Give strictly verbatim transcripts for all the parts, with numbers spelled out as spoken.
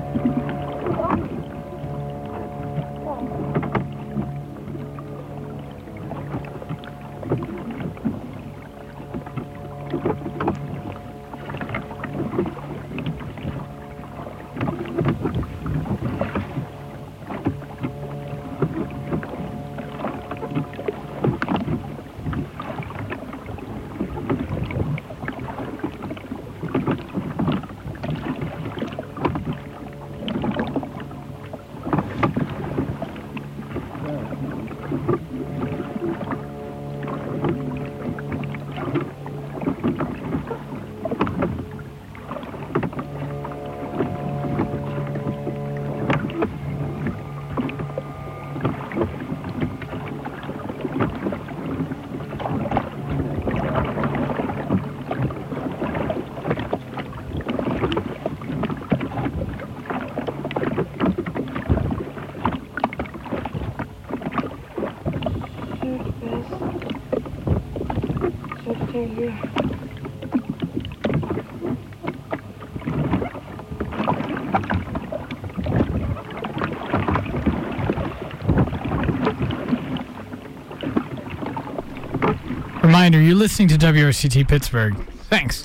Reminder, you're listening to W R C T Pittsburgh. Thanks.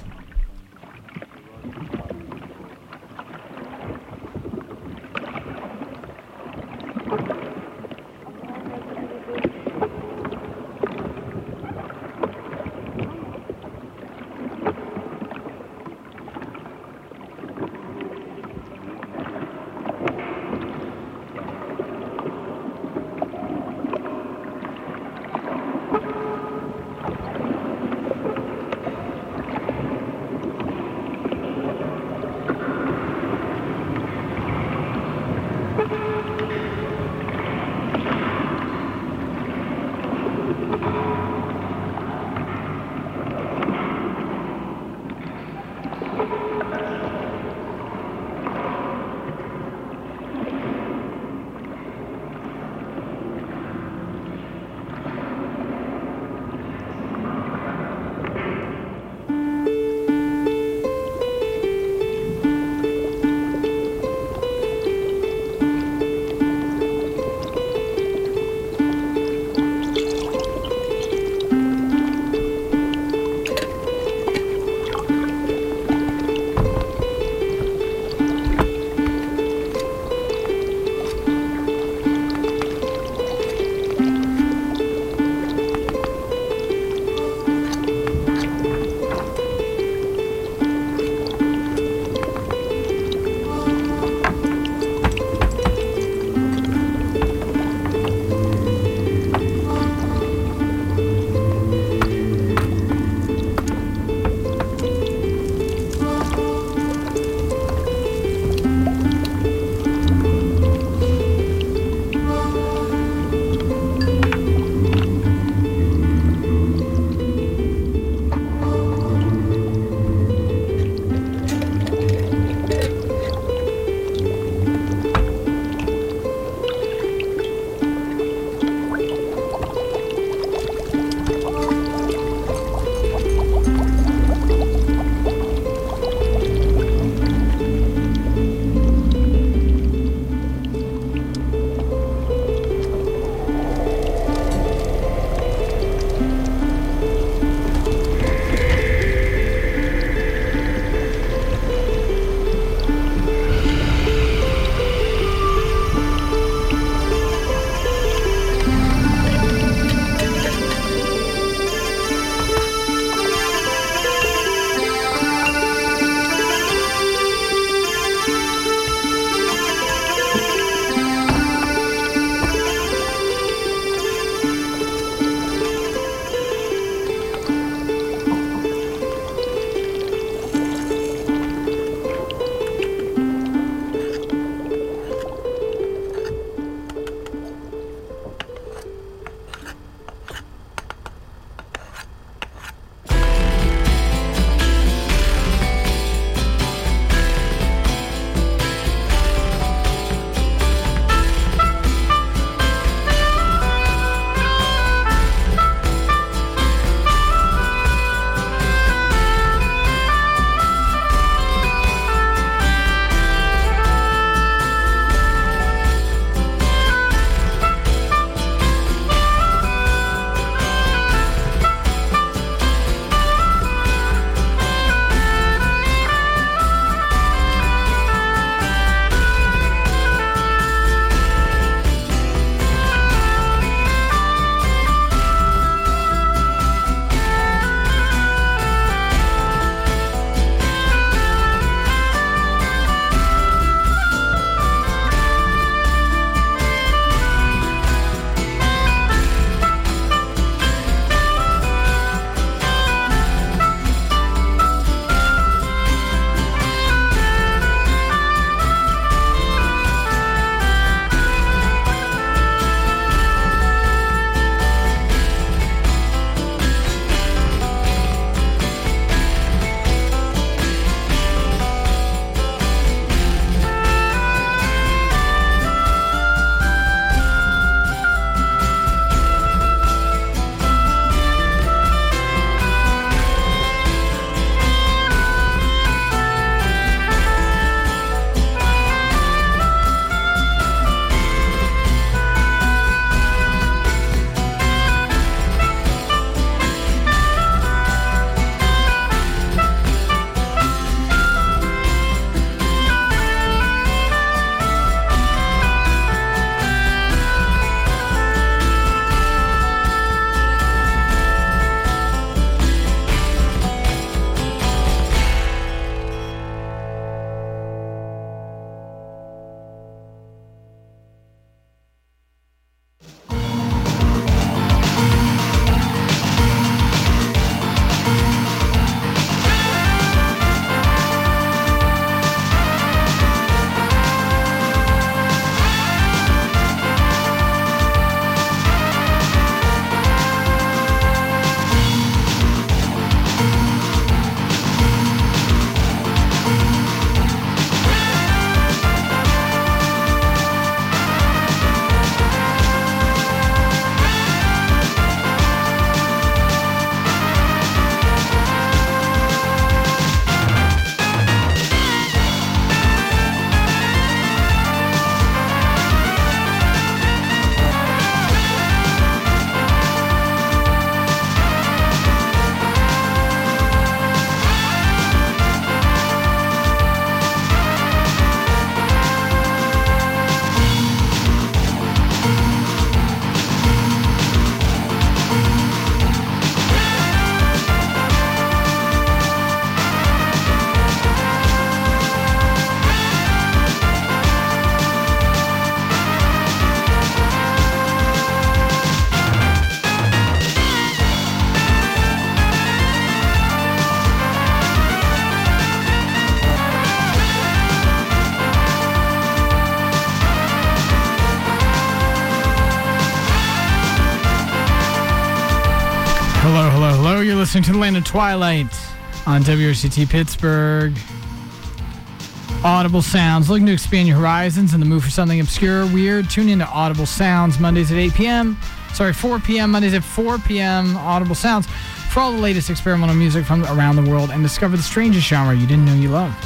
listening to the Land of Twilight on W R C T Pittsburgh. Audible Sounds. Looking to expand your horizons in the move for something obscure, weird? Tune in to Audible Sounds Mondays at eight p.m. Sorry, four p.m. Mondays at four p.m. Audible Sounds for all the latest experimental music from around the world and discover the strangest genre you didn't know you loved.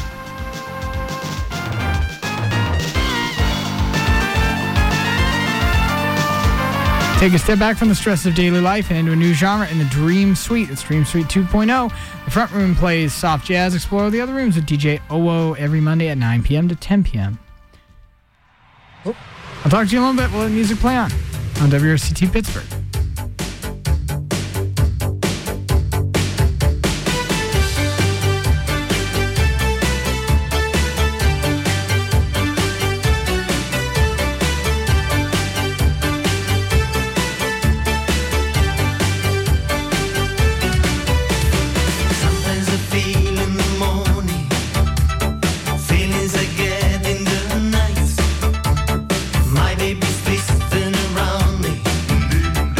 Take a step back from the stress of daily life and into a new genre in the Dream Suite. It's Dream Suite two point oh. The front room plays soft jazz. Explore the other rooms with D J Owo every Monday at nine p.m. to ten p.m. Oh, I'll talk to you in a little bit. We'll let music play on on W R C T Pittsburgh. Baby's twisting around me.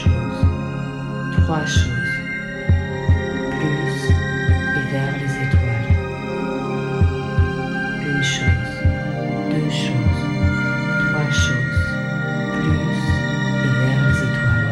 chose, trois choses, plus et vers les étoiles. Une chose, deux choses, trois choses, plus et vers les étoiles.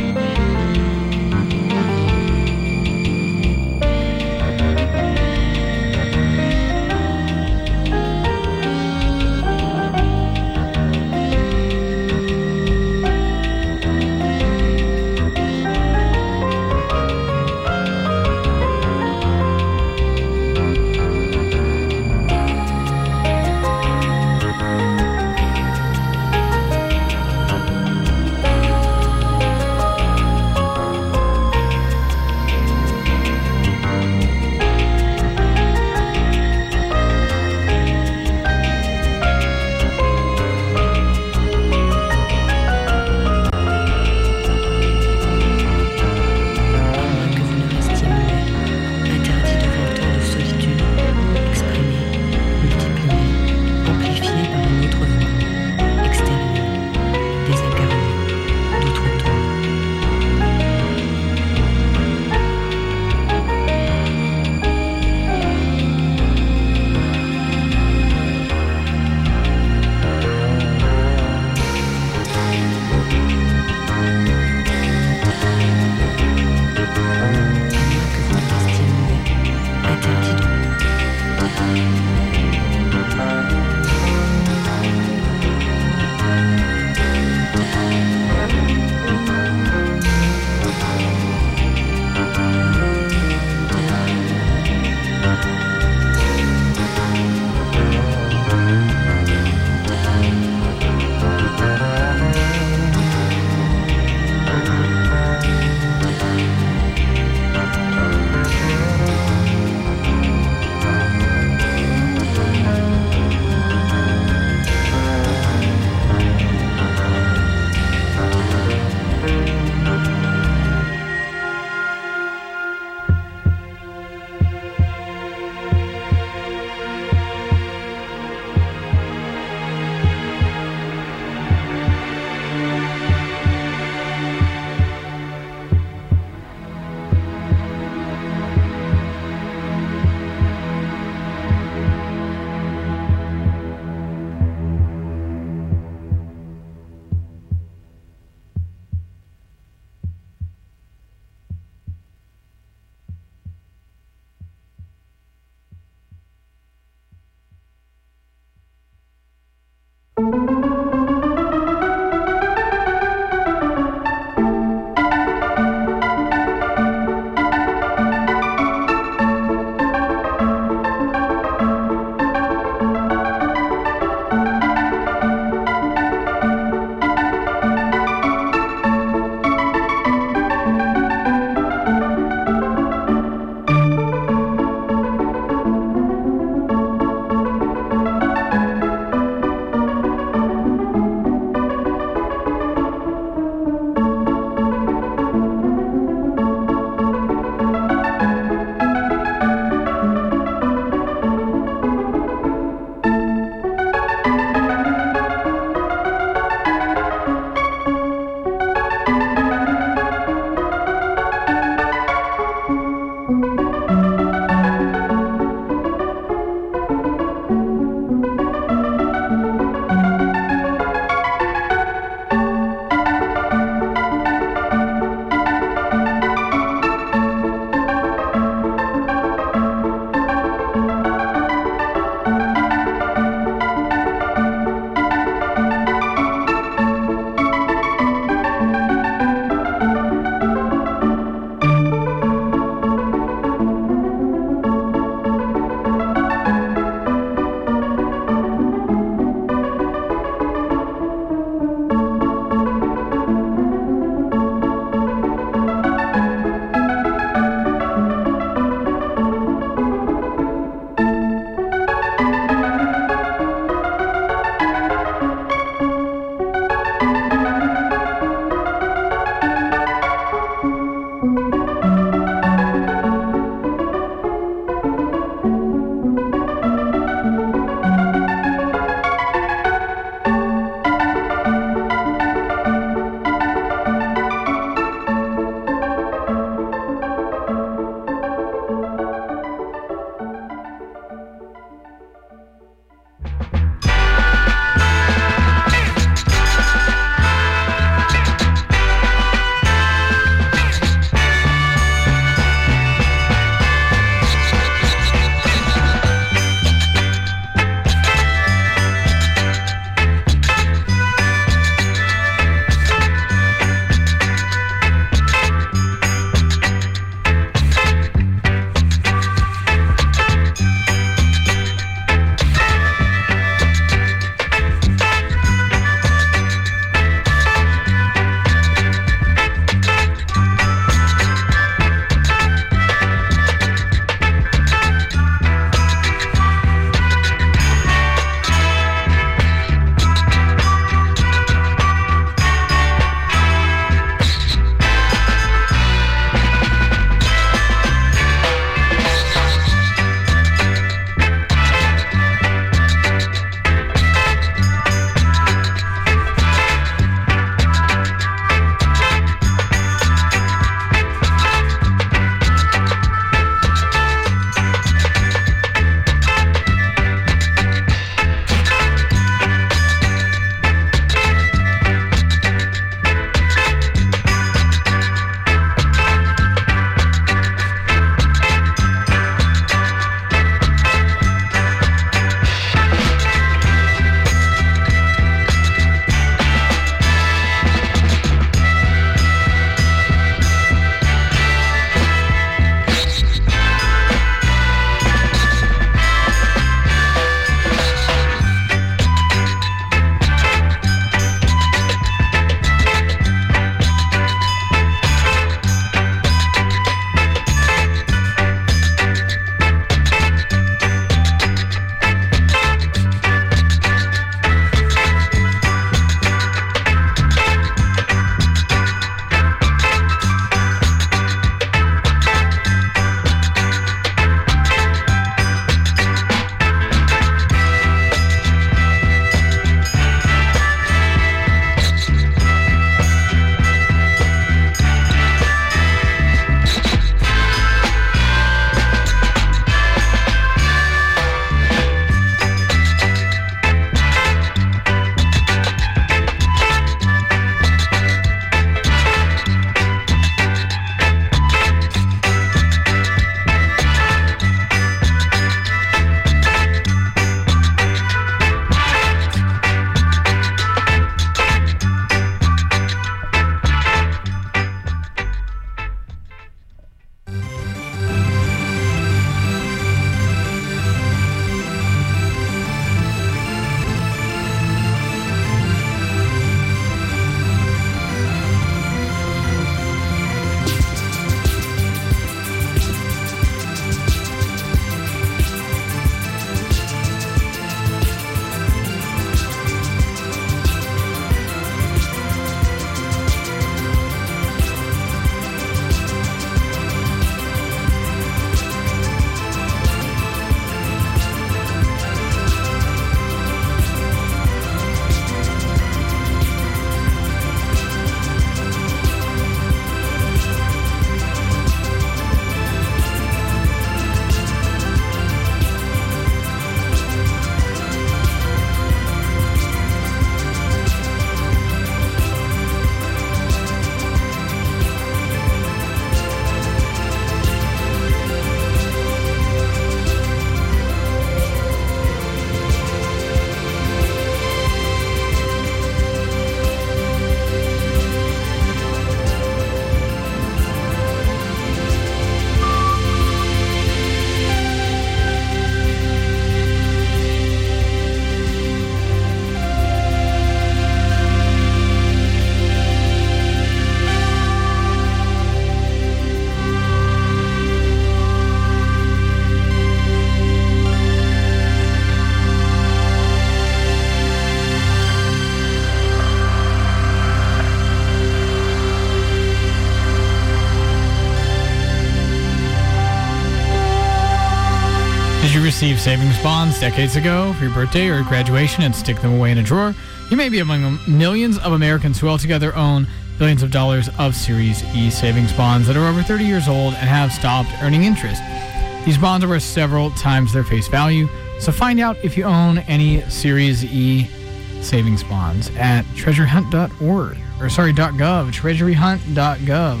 received savings bonds decades ago for your birthday or graduation and stick them away in a drawer, you may be among millions of Americans who altogether own billions of dollars of Series E savings bonds that are over thirty years old and have stopped earning interest. These bonds are worth several times their face value, so find out if you own any Series E savings bonds at treasury hunt dot org, or sorry, .gov, treasury hunt dot gov.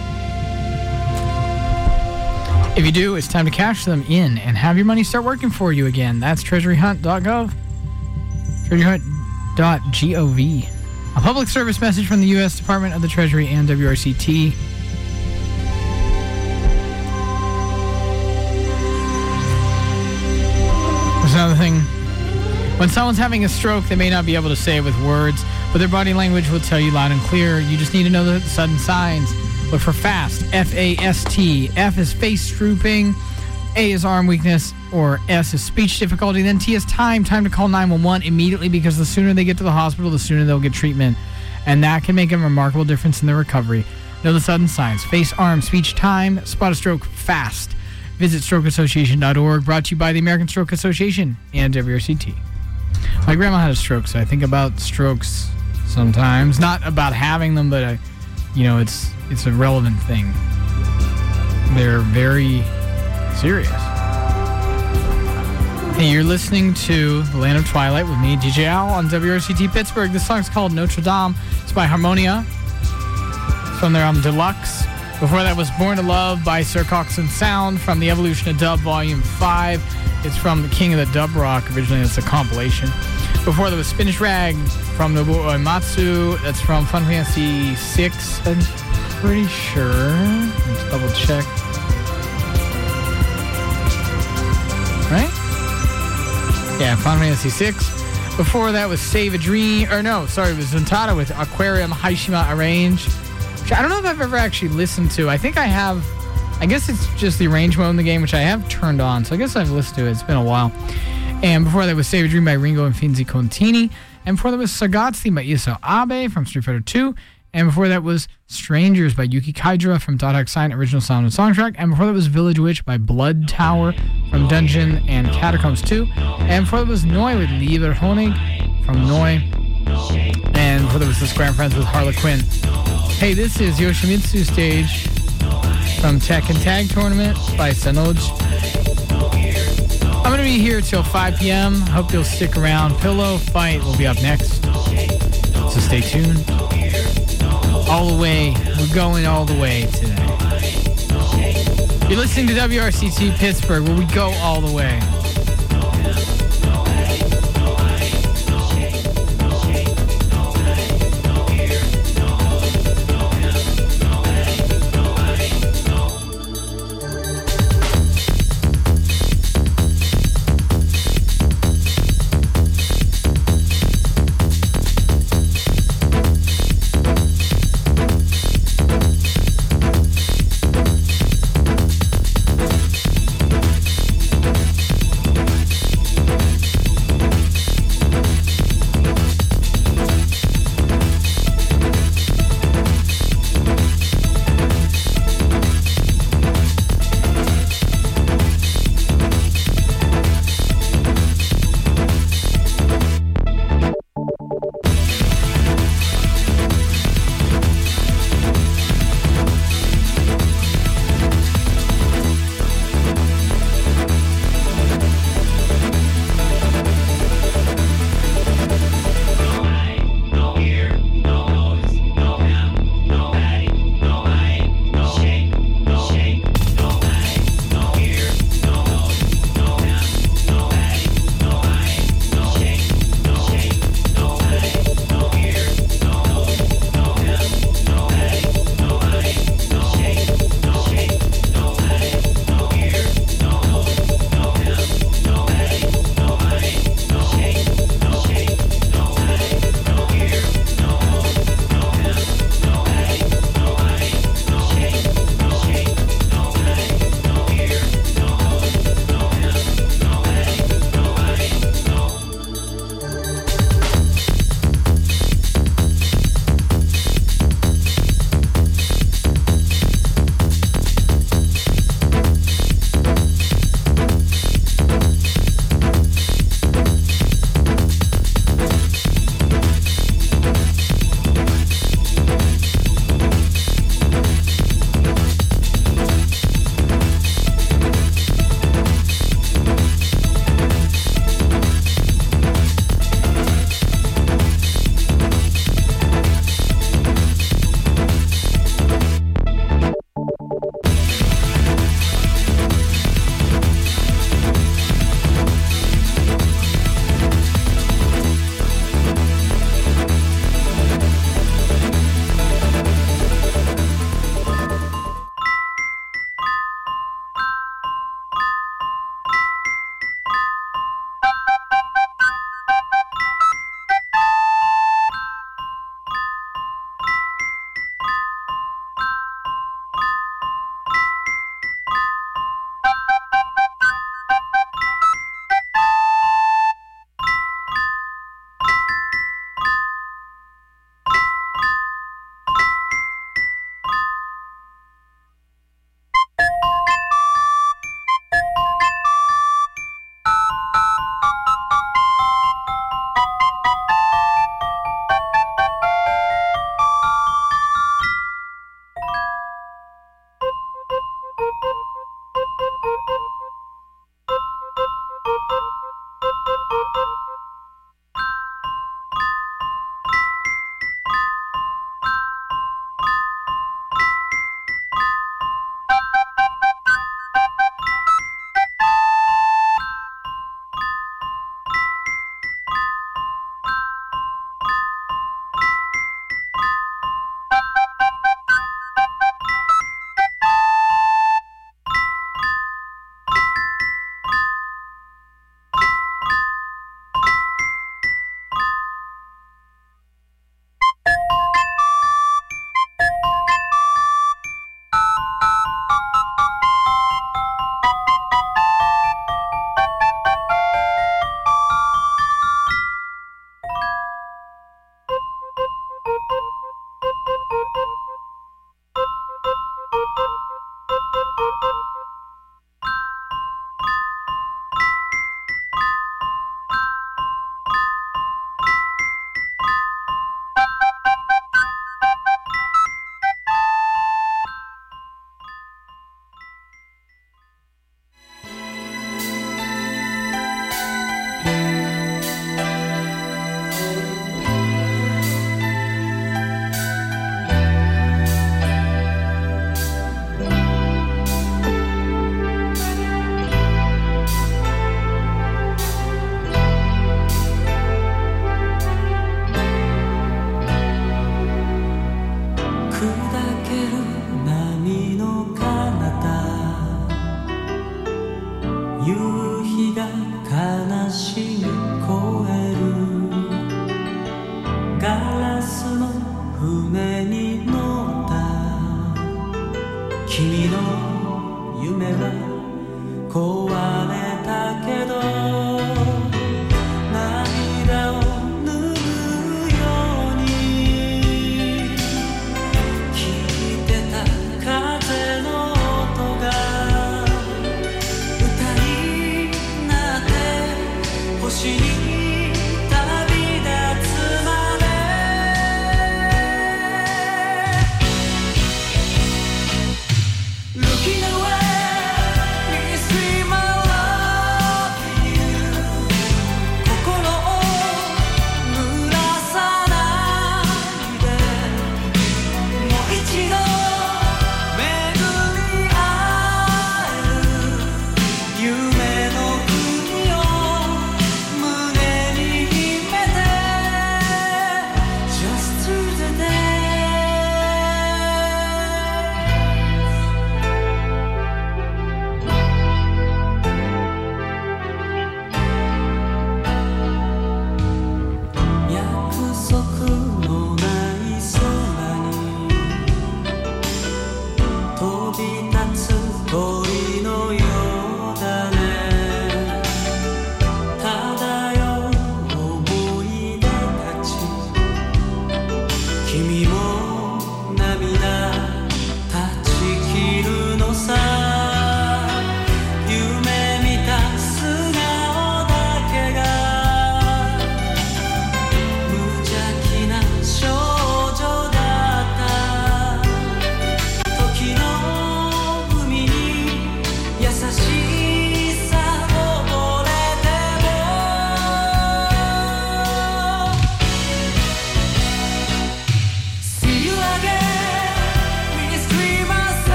If you do, it's time to cash them in and have your money start working for you again. That's treasury hunt dot gov, treasury hunt dot gov. A public service message from the U S Department of the Treasury and W R C T. There's another thing. When someone's having a stroke, they may not be able to say it with words, but their body language will tell you loud and clear. You just need to know the sudden signs. Look for FAST, F A S T. F is face drooping, A is arm weakness, or S is speech difficulty. Then T is time, time to call nine one one immediately, because the sooner they get to the hospital, the sooner they'll get treatment. And that can make a remarkable difference in their recovery. Know the sudden signs. Face, arm, speech, time, spot a stroke fast. Visit stroke association dot org, brought to you by the American Stroke Association and W R C T. My grandma had a stroke, so I think about strokes sometimes. Not about having them, but, I, you know, it's it's a relevant thing. They're very serious. Hey, you're listening to The Land of Twilight with me, D J Al, on W R C T Pittsburgh. This song's called Notre Dame. It's by Harmonia. It's from their album Deluxe. Before that was Born to Love by Sir Coxsone Sound from the Evolution of Dub Volume five. It's from the King of the Dub Rock. Originally, it's a compilation. Before that was Spanish Rag from Nobuo Uematsu. That's from Final Fantasy six, I'm pretty sure. Let's double check. Right? Yeah, Final Fantasy six. Before that was Save a Dream. Or no, sorry, it was Zuntata with Aquarium Haishima Arrange. Which I don't know if I've ever actually listened to. I think I have. I guess it's just the arrange mode in the game, which I have turned on. So I guess I've listened to it. It's been a while. And before that was Save a Dream by Ringo and Finzi Contini. And before that was Sagatsu by Iso Abe from Street Fighter two. And before that was Strangers by Yuki Kaijura from Dot Hack Sign, original sound and song track. And before that was Village Witch by Blood Tower from Dungeon and Catacombs two. And before that was Noi with Lieber Honig from Noi. And before that was The Square and Friends with Harlequin. Hey, this is Yoshimitsu Stage from Tekken Tag Tournament by Sanoj. I'm going to be here till five p.m. Hope you'll stick around. Pillow Fight will be up next. So stay tuned. All the way. We're going all the way today. You're listening to W R C T Pittsburgh, where we go all the way.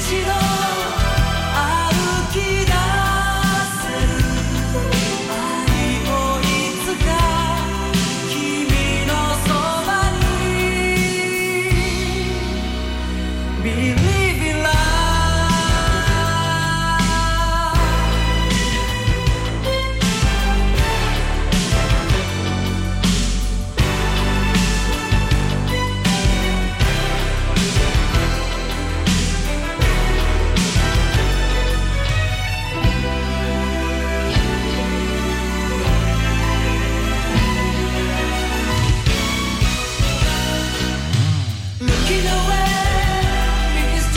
Looking away because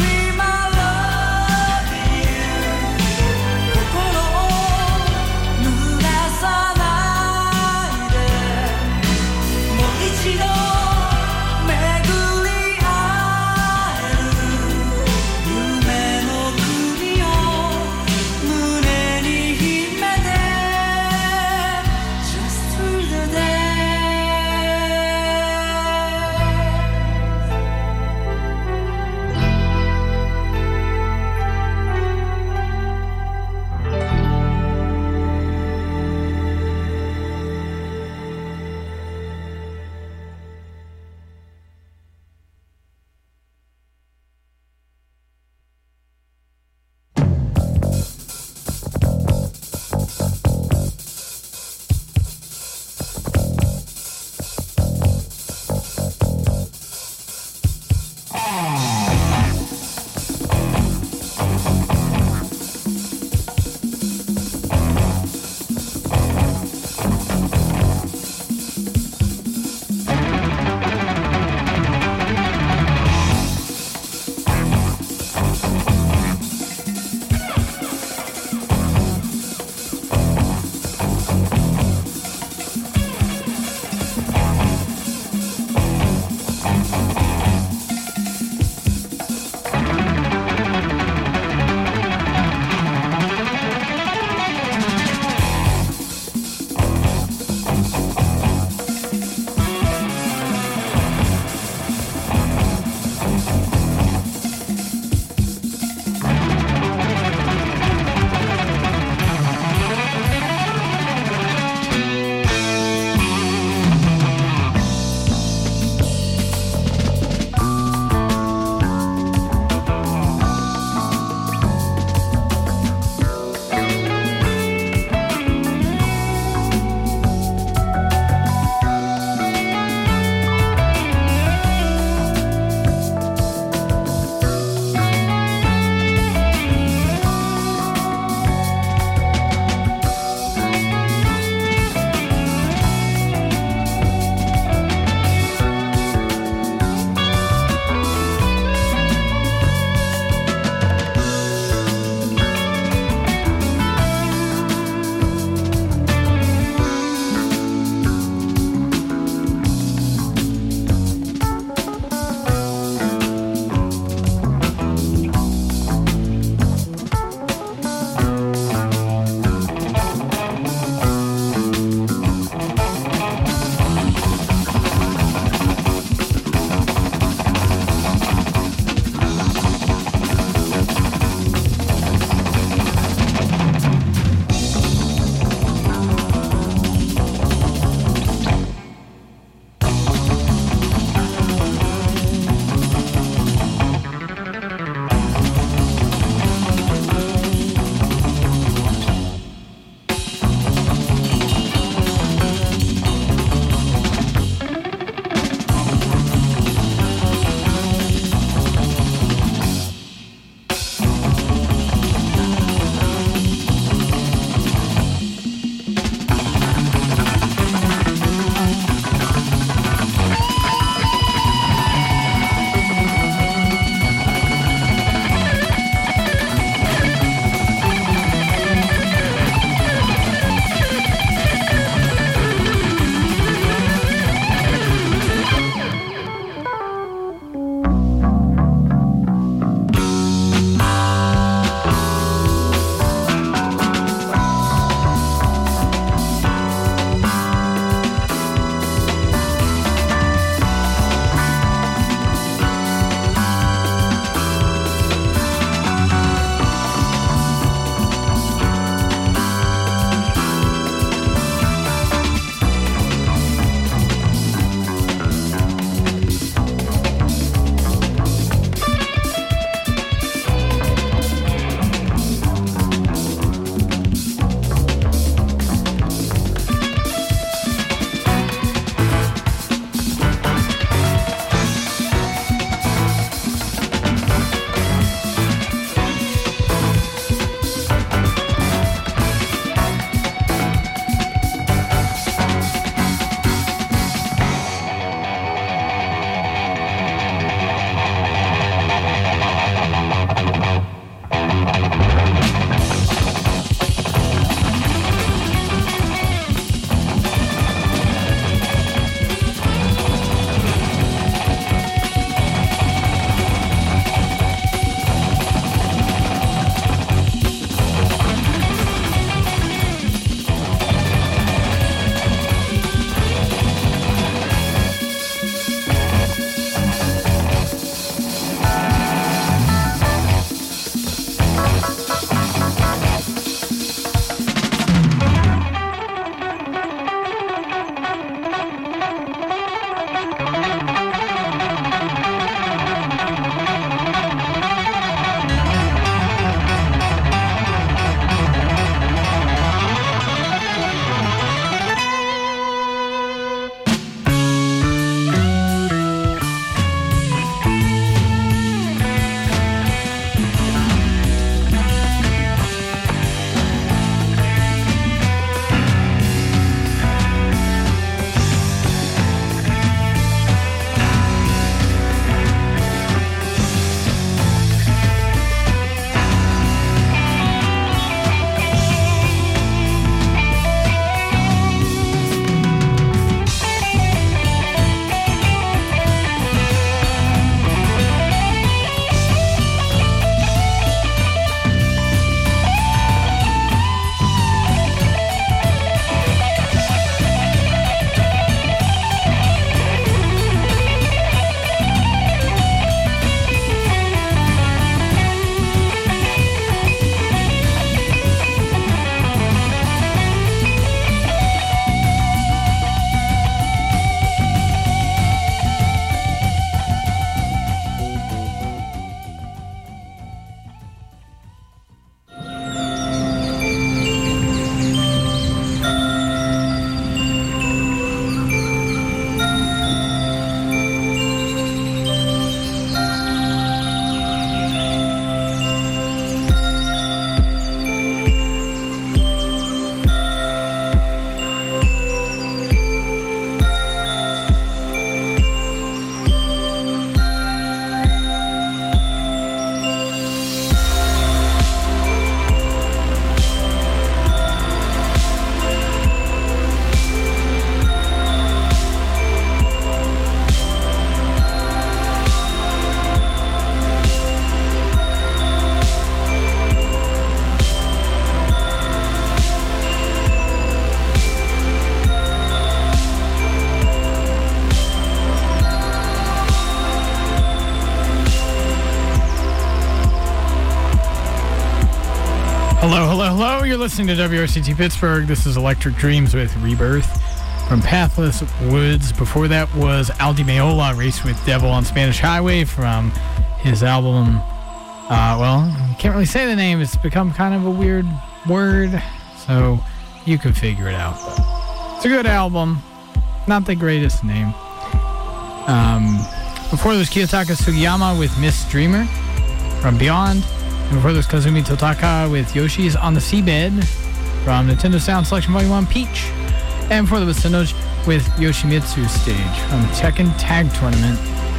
Hello, hello, hello. You're listening to W R C T Pittsburgh. This is Electric Dreams with Rebirth from Pathless Woods. Before that was Al Di Meola, Race with Devil on Spanish Highway from his album. Uh, well, you can't really say the name. It's become kind of a weird word, so you could figure it out. It's a good album. Not the greatest name. Um, before there was Kiyotaka Sugiyama with Miss Dreamer from Beyond. And before there was Kazumi Totaka with Yoshi's on the Seabed from Nintendo Sound Selection Volume one Peach. And before there was Sanoji with Yoshimitsu Stage from Tekken Tag Tournament.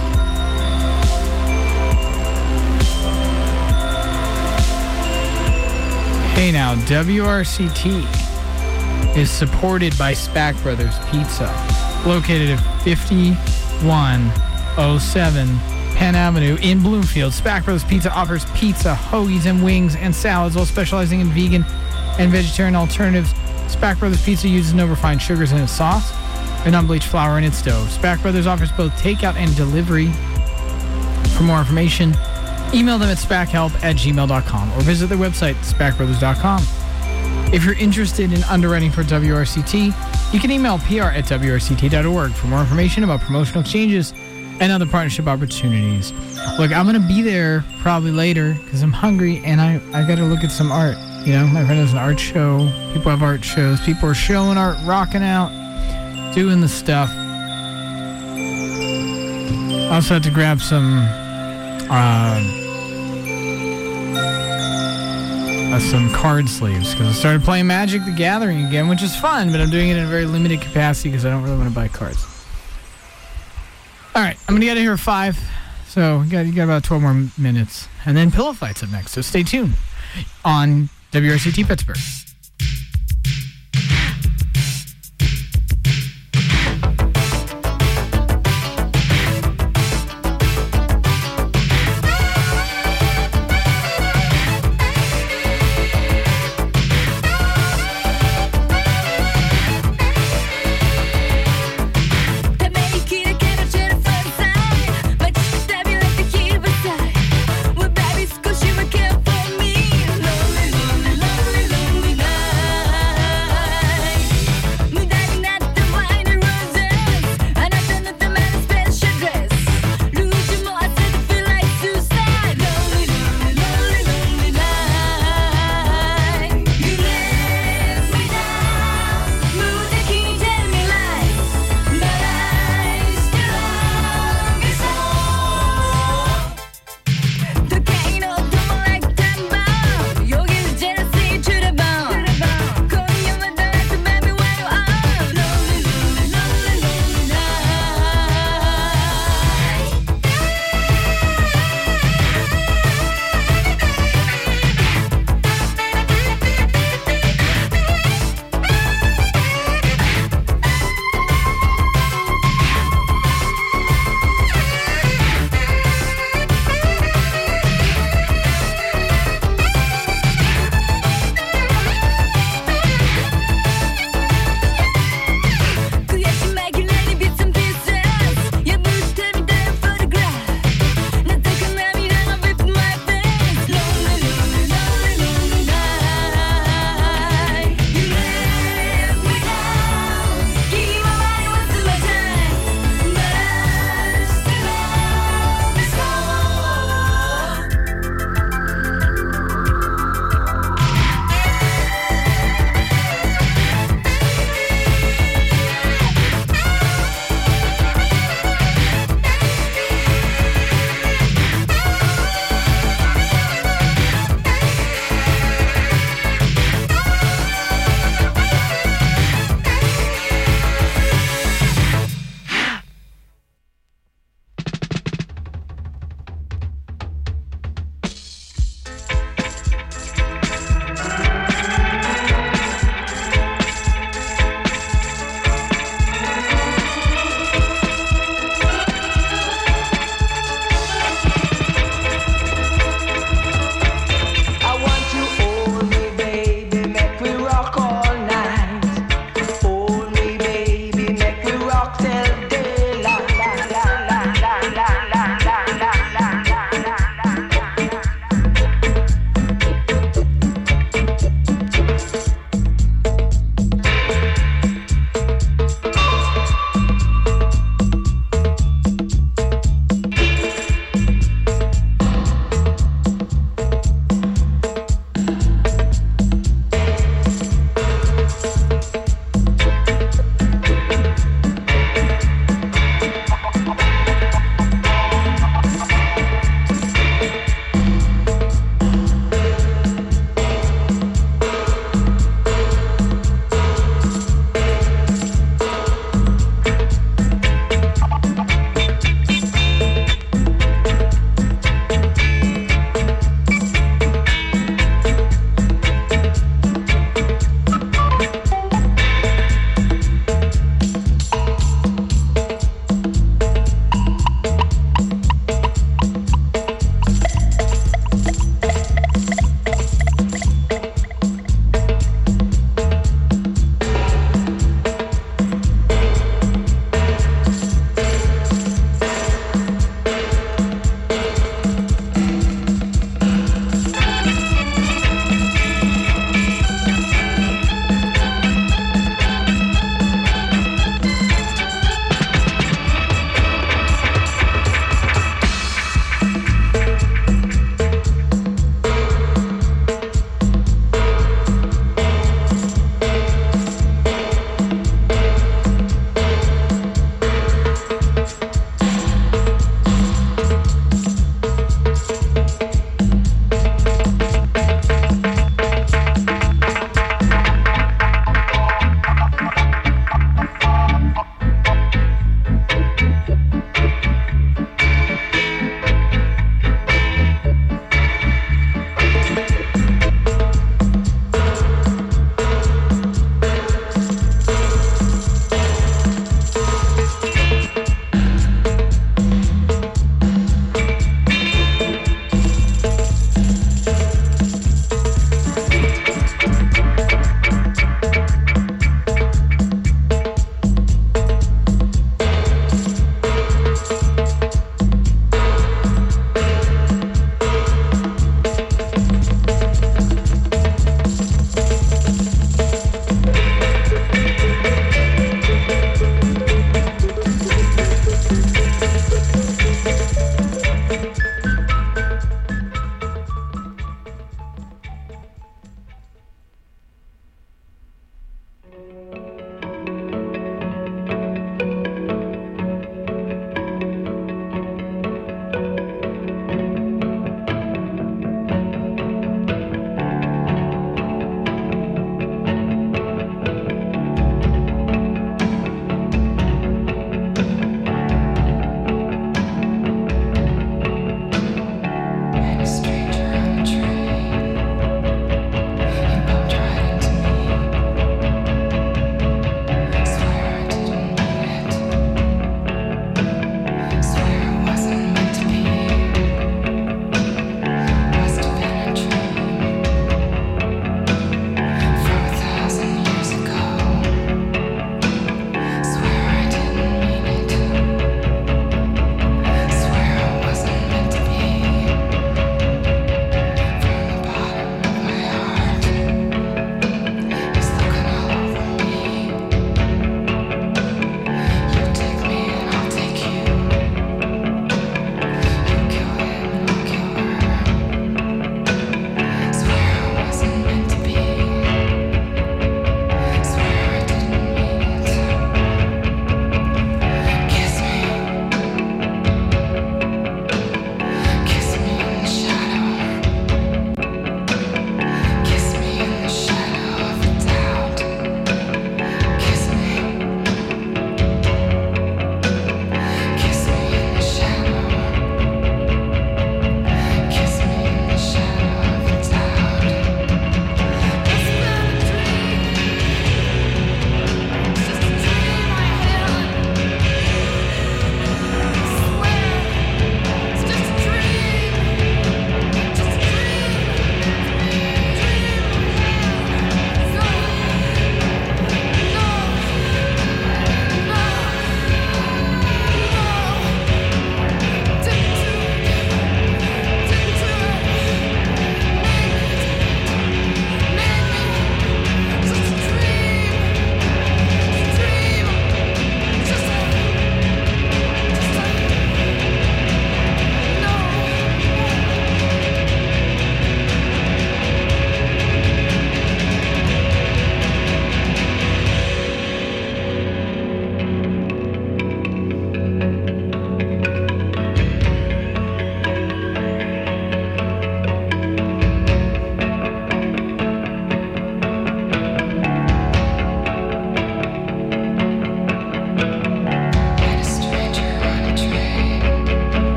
Hey now, W R C T is supported by SPAC Brothers Pizza, located at fifty-one oh seven Penn Avenue in Bloomfield. SPAC Brothers Pizza offers pizza, hoagies, and wings and salads while specializing in vegan and vegetarian alternatives. SPAC Brothers Pizza uses no refined sugars in its sauce and unbleached flour in its dough. SPAC Brothers offers both takeout and delivery. For more information, email them at spachelp at gmail dot com or visit their website, spac brothers dot com. If you're interested in underwriting for W R C T, you can email P R at W R C T dot org for more information about promotional exchanges and other partnership opportunities. Look, I'm going to be there probably later because I'm hungry and I, I got to look at some art. You know, my friend has an art show. People have art shows. People are showing art, rocking out, doing the stuff. I also had to grab some uh, uh, some card sleeves because I started playing Magic the Gathering again, which is fun, but I'm doing it in a very limited capacity because I don't really want to buy cards. All right, I'm going to get out of here at five, so you got, you got about twelve more minutes. And then Pillow Fight's up next, so stay tuned on W R C T Pittsburgh.